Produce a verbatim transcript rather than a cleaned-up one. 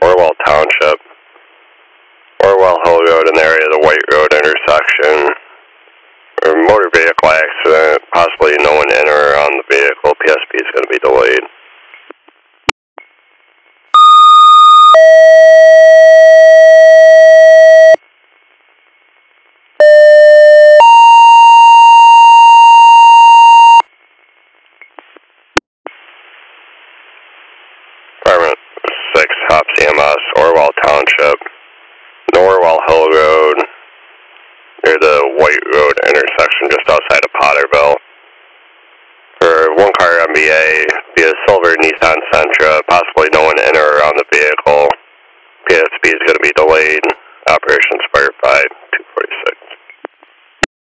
Orwell Township, Orwell Hill Road in the area of the White Road intersection. A motor vehicle accident, possibly no one in or around the vehicle. P S P is going to be delayed. Department six, Hop C M S, Orwell Township, Orwell Hill Road, near the White Road intersection just outside of Potterville. For one car M B A via silver Nissan Sentra, possibly no one in or around the vehicle. P S P is going to be delayed. Operations firefight.